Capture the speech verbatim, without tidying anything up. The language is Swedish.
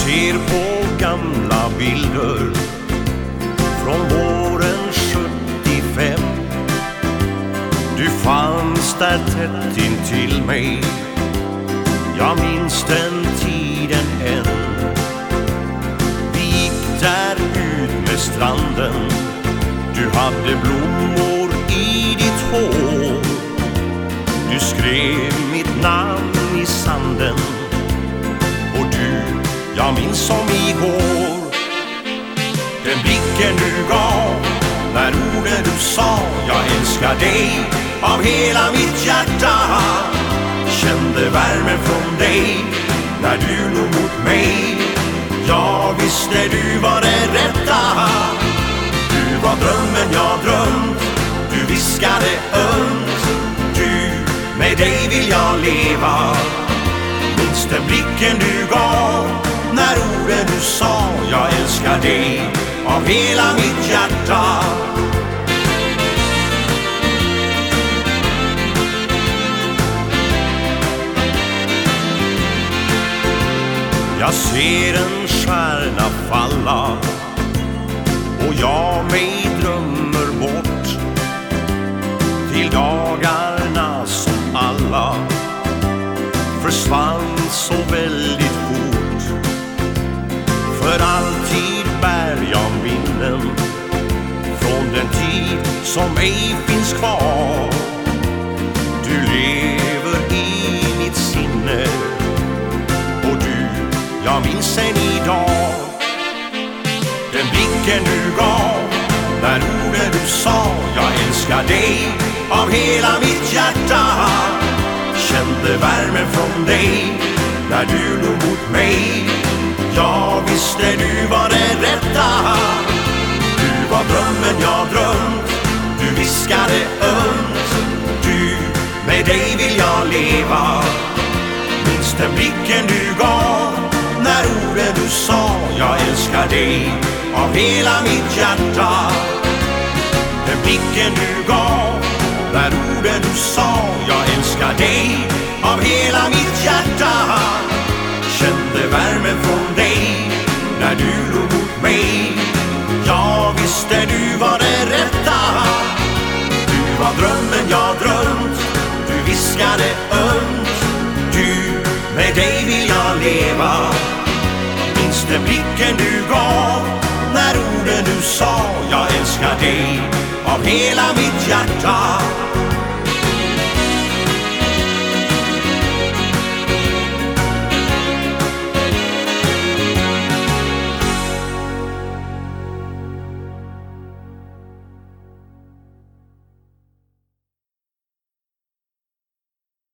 ser på gamla bilder från våren sjuttiofem. Du fanns där tätt intill mig, jag minns den tiden än. Vi gick där ut med stranden, du hade blommor i ditt hår. Du skrev mitt namn i sanden, och du, jag minns som igår. Den blicken du gav, när orden du sa, jag älskar dig av hela mitt hjärta. Kände värmen från dig när du låg mot mig. Jag visste du var det rätta. Du var drömmen jag drömt, du viskade ömt. Du, med dig vill jag leva. Minns den blicken du gav, när orden du sa, jag älskar dig av hela mitt hjärta. Jag ser en stjärna falla, och jag mig drömmer bort till dagarna som alla försvann så väldigt fort. För alltid bär jag minnen från den tid som ej finns kvar. Du lever i mitt sinne, och du, jag minns än idag. Den blicken du gav, när orden du sa, jag älskar dig av hela mitt hjärta. Kände värmen från dig när du låg mot mig. Jag visste du var det rätta. Du var drömmen jag drömt, du viskade ömt. Du, med dig vill jag leva. Minns den blicken du gav, när orden du sa, jag älskar dig av hela mitt hjärta. Den blicken du gav, när orden du sa, jag älskar dig av hela mitt hjärta. Kände värmen från dig när du låg mot mig. Jag visste du var det rätta. Du var drömmen jag drömt, du viskade ömt. Du, med dig vill jag leva. Minns den blicken du gav, när orden du sa, jag älskar dig av hela mitt hjärta.